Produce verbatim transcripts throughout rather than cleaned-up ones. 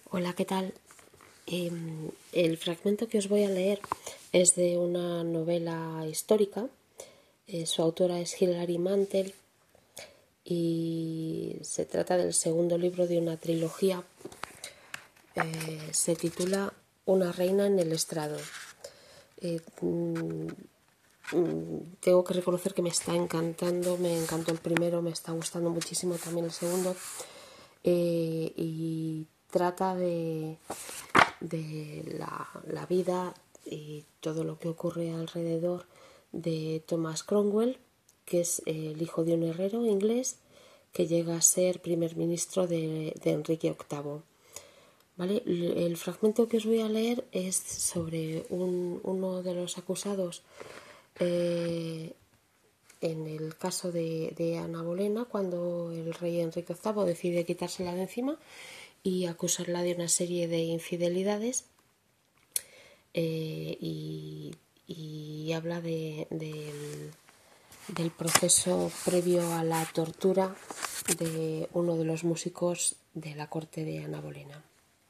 Hola, ¿qué tal? Eh, el fragmento que os voy a leer es de una novela histórica. Eh, su autora es Hilary Mantel y se trata del segundo libro de una trilogía. Eh, se titula Una reina en el estrado. Eh, mm, tengo que reconocer que me está encantando, me encantó el primero, me está gustando muchísimo también el segundo. Eh, y trata de, de la, la vida y todo lo que ocurre alrededor de Thomas Cromwell, que es el hijo de un herrero inglés que llega a ser primer ministro de, de Enrique octavo. ¿Vale? El fragmento que os voy a leer es sobre un, uno de los acusados eh, en el caso de, de Ana Bolena, cuando el rey Enrique octavo decide quitársela de encima y acusarla de una serie de infidelidades, eh, y, y habla de, de, del proceso previo a la tortura de uno de los músicos de la corte de Ana Bolena.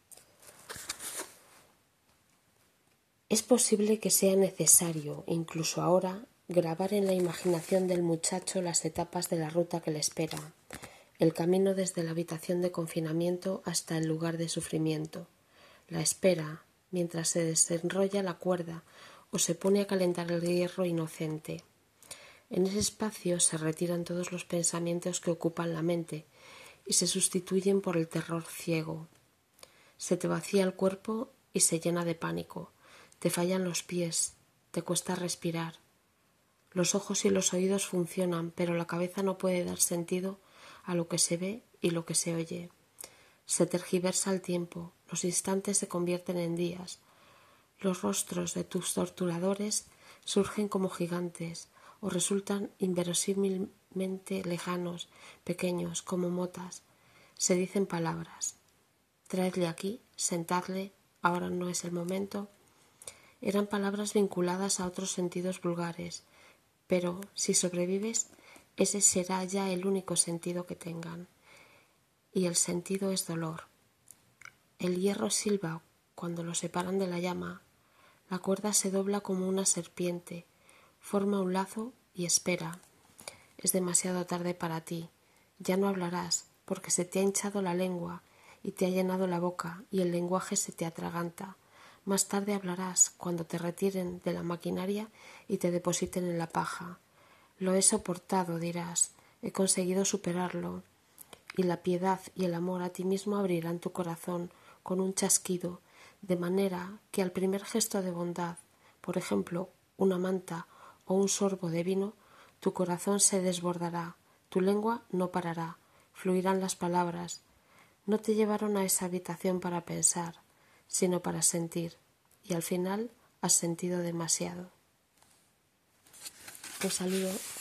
Es posible que sea necesario, incluso ahora, grabar en la imaginación del muchacho las etapas de la ruta que le espera, el camino desde la habitación de confinamiento hasta el lugar de sufrimiento, la espera mientras se desenrolla la cuerda o se pone a calentar el hierro inocente. En ese espacio se retiran todos los pensamientos que ocupan la mente y se sustituyen por el terror ciego. Se te vacía el cuerpo y se llena de pánico. Te fallan los pies, te cuesta respirar. Los ojos y los oídos funcionan, pero la cabeza no puede dar sentido a lo que se ve y lo que se oye. Se tergiversa el tiempo, los instantes se convierten en días. Los rostros de tus torturadores surgen como gigantes o resultan inverosímilmente lejanos, pequeños, como motas. Se dicen palabras. Traedle aquí, sentadle, ahora no es el momento. Eran palabras vinculadas a otros sentidos vulgares, pero si sobrevives, ese será ya el único sentido que tengan. Y el sentido es dolor. El hierro silba cuando lo separan de la llama. La cuerda se dobla como una serpiente, forma un lazo y espera. Es demasiado tarde para ti. Ya no hablarás, porque se te ha hinchado la lengua y te ha llenado la boca y el lenguaje se te atraganta. Más tarde hablarás cuando te retiren de la maquinaria y te depositen en la paja. Lo he soportado, dirás. He conseguido superarlo. Y la piedad y el amor a ti mismo abrirán tu corazón con un chasquido, de manera que al primer gesto de bondad, por ejemplo, una manta o un sorbo de vino, tu corazón se desbordará, tu lengua no parará, fluirán las palabras. No te llevaron a esa habitación para pensar, sino para sentir, y al final has sentido demasiado. Un saludo.